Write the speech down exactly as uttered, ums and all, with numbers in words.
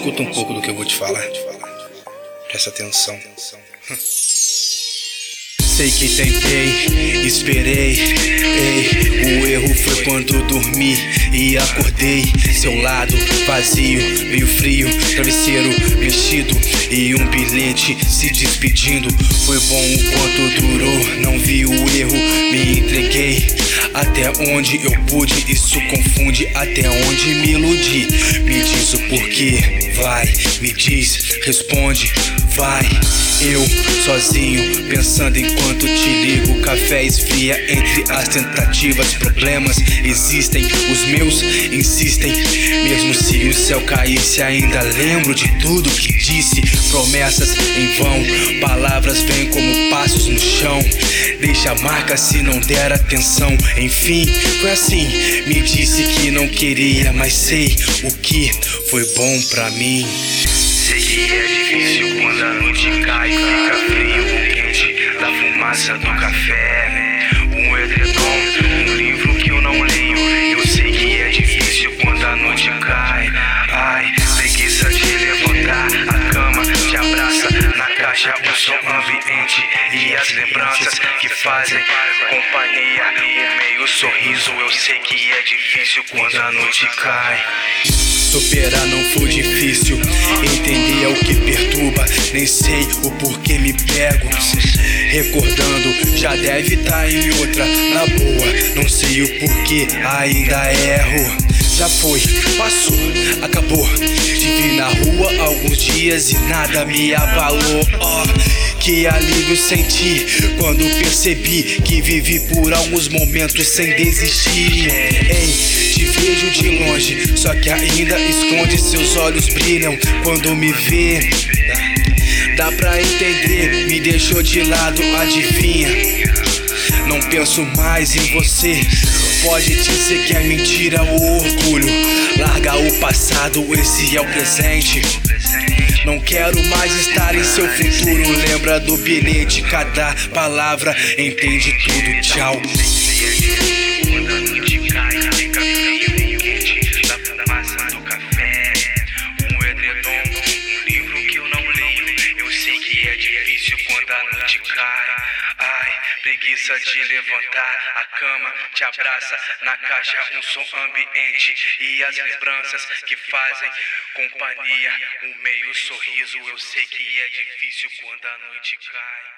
Escuta um pouco do que eu vou te falar. Presta atenção. Sei que tentei, esperei, ei, o erro foi quando dormi e acordei. Seu lado vazio, meio frio, travesseiro mexido e um bilhete se despedindo. Foi bom o quanto durou, não vi o erro, me entreguei. Até onde eu pude, isso confunde, até onde me iludi. Me diz o porquê, vai, me diz, responde, vai. Eu sozinho, pensando enquanto te ligo. Café esfria entre as tentativas. Problemas existem, os meus insistem. Mesmo se o céu caísse, ainda lembro de tudo que disse. Promessas em vão, palavras vêm como passos no chão. Deixa marca se não der atenção. Enfim, foi assim, me disse que não queria, mas sei o que foi bom pra mim. Sei que é difícil quando a noite cai, fica frio ou quente da fumaça do café. Um edredom, um livro que eu não leio. Eu sei que é difícil quando a noite cai. Ai, preguiça de levantar a cama, te abraça na caixa, um som ambiente e as lembranças que fazem companhia. O meio sorriso, eu sei que é difícil quando a noite cai. Superar não foi difícil, entender é o que perturba. Nem sei o porquê me pego recordando, já deve estar em outra, na boa. Não sei o porquê, ainda erro. Já foi, passou, acabou. Te vi na rua alguns dias e nada me abalou. Oh, que alívio senti quando percebi que vivi por alguns momentos sem desistir. Ei, te vejo de longe, só que ainda esconde, seus olhos brilham quando me vê. Dá pra entender, me deixou de lado, adivinha? Não penso mais em você. Pode dizer que é mentira o orgulho. Larga o passado, esse é o presente. Não quero mais estar em seu futuro. Lembra do bilhete, cada palavra entende tudo. Tchau. Quando a noite cai, fica frio e quente da fumaça do café. Um edredom, um livro que eu não leio. Eu sei que é difícil quando a noite cai. Ai, preguiça de levantar a cama, te abraça na caixa, um som ambiente e as lembranças que fazem companhia. Um meio sorriso, eu sei que é difícil quando a noite cai.